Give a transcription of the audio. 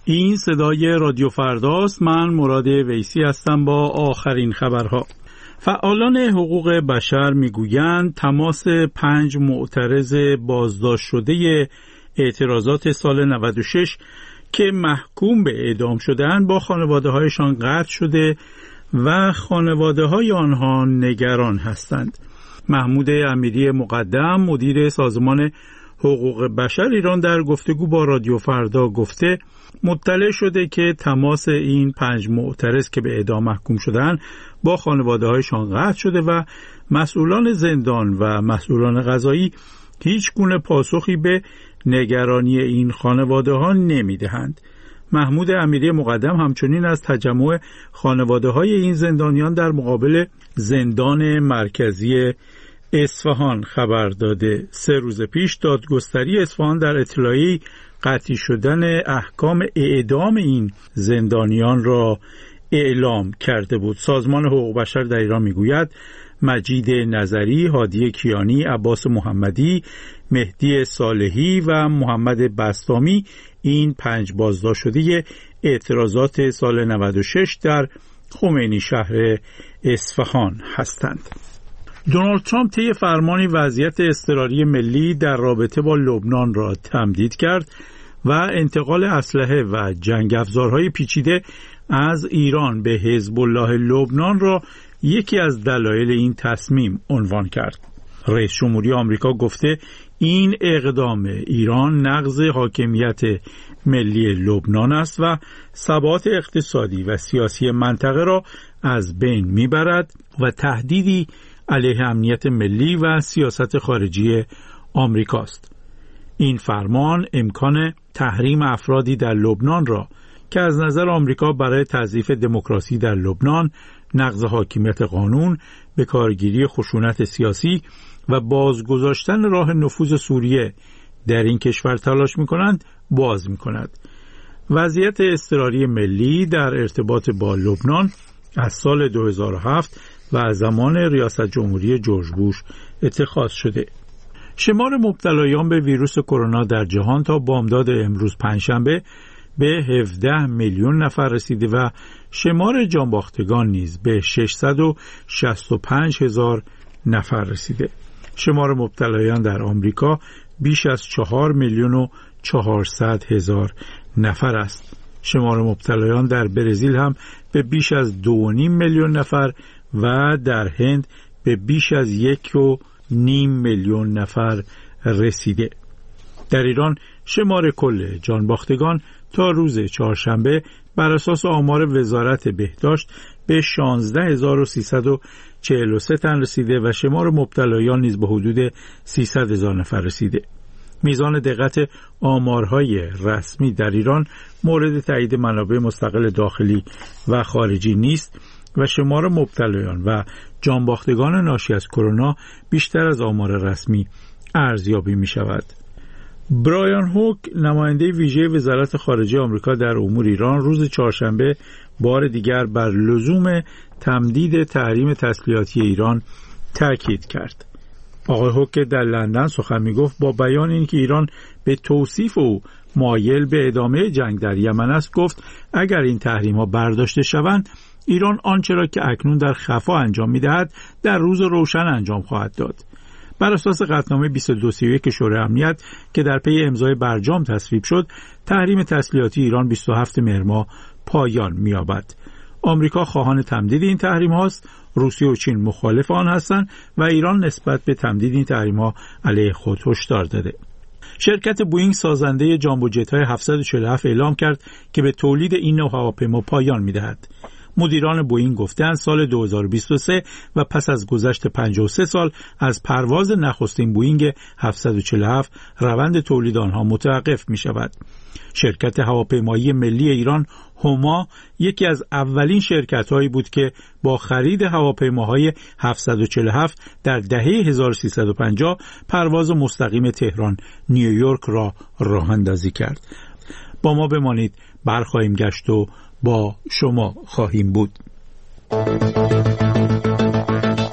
این صدای رادیو فرداست. من مراد ویسی هستم با آخرین خبرها. فعالان حقوق بشر میگویند تماس 5 معترض بازداشت شده اعتراضات سال 96 که محکوم به اعدام شده‌اند با خانواده‌هایشان قطع شده و خانواده‌های آنها نگران هستند. محمود امیری مقدم مدیر سازمان حقوق بشر ایران در گفتگو با رادیو فردا گفته مطلع شده که تماس این 5 معترض که به اعدام محکوم شدند با خانواده‌هایشان قطع شده و مسئولان زندان و مسئولان قضایی هیچ گونه پاسخی به نگرانی این خانواده‌ها نمی‌دهند. محمود امیری مقدم همچنین از تجمع خانواده‌های این زندانیان در مقابل زندان مرکزی اصفهان خبر داده. 3 روز پیش دادگستری اصفهان در اطلاعی قطعی شدن احکام اعدام این زندانیان را اعلام کرده بود. سازمان حقوق بشر در ایران میگوید مجید نظری، هادی کیانی، عباس محمدی، مهدی صالحی و محمد بسطامی این 5 بازداشت شده اعتراضات سال 96 در خمینی شهر اصفهان هستند. دونالد ترامپ طی فرمانی وضعیت اضطراری ملی در رابطه با لبنان را تمدید کرد و انتقال اسلحه و جنگ افزارهای پیچیده از ایران به حزب الله لبنان را یکی از دلایل این تصمیم عنوان کرد. رئیس جمهوری آمریکا گفته این اقدام ایران نقض حاکمیت ملی لبنان است و ثبات اقتصادی و سیاسی منطقه را از بین میبرد و تهدیدی علیه امنیت ملی و سیاست خارجی آمریکاست. این فرمان امکان تحریم افرادی در لبنان را که از نظر آمریکا برای تضعیف دموکراسی در لبنان، نقض حاکمیت قانون، به کارگیری خشونت سیاسی و بازگذاشتن راه نفوذ سوریه در این کشور تلاش می‌کنند باز می‌کند. وضعیت اضطراری ملی در ارتباط با لبنان از سال 2007 و از زمان ریاست جمهوری جورج بوش اتخاذ شده. شمار مبتلایان به ویروس کرونا در جهان تا بامداد امروز پنجشنبه به 17 میلیون نفر رسیده و شمار جانباختگان نیز به 665 هزار نفر رسیده. شمار مبتلایان در آمریکا بیش از 4 میلیون و 400 هزار نفر است. شمار مبتلایان در برزیل هم به بیش از 2.5 میلیون نفر و در هند به بیش از 1.5 میلیون نفر رسیده. در ایران شمار کل جانباختگان تا روز چهارشنبه بر اساس آمار وزارت بهداشت به 16343 تن رسیده و شمار مبتلایان نیز به حدود 300 هزار نفر رسیده. میزان دقت آمارهای رسمی در ایران مورد تایید منابع مستقل داخلی و خارجی نیست و شمار مبتلایان و جانباختگان ناشی از کرونا بیشتر از آمار رسمی ارزیابی می شود. برایان هوک، نماینده ویژه وزارت خارجه آمریکا در امور ایران، روز چهارشنبه بار دیگر بر لزوم تمدید تحریم تسلیحاتی ایران تاکید کرد. آقای هوک در لندن سخن می‌گفت با بیان اینکه ایران به توصیف او مایل به ادامه جنگ در یمن است، گفت اگر این تحریم‌ها برداشته شوند ایران آنچه را که اکنون در خفا انجام می‌دهد در روز روشن انجام خواهد داد. بر اساس قطعنامه 2231 شورای امنیت که در پی امضای برجام تصویب شد، تحریم تسلیحاتی ایران 27 مهر ماه پایان می‌یابد. آمریکا خواهان تمدید این تحریم هاست، روسیه و چین مخالف آن هستند و ایران نسبت به تمدید این تحریم ها علیه خود هشدار داده. شرکت بوئینگ سازنده جامبو جت های 747 اعلام کرد که به تولید این نوع هواپیما پایان می‌دهد. مدیران بوئینگ گفتند سال 2023 و پس از گذشت 53 سال از پرواز نخستین بوئینگ 747 روند تولید آنها متوقف می شود. شرکت هواپیمایی ملی ایران هما یکی از اولین شرکت‌هایی بود که با خرید هواپیماهای 747 در دهه 1350 پرواز مستقیم تهران نیویورک را راه اندازی کرد. با ما بمانید، برخواهیم گشت و با شما خواهیم بود.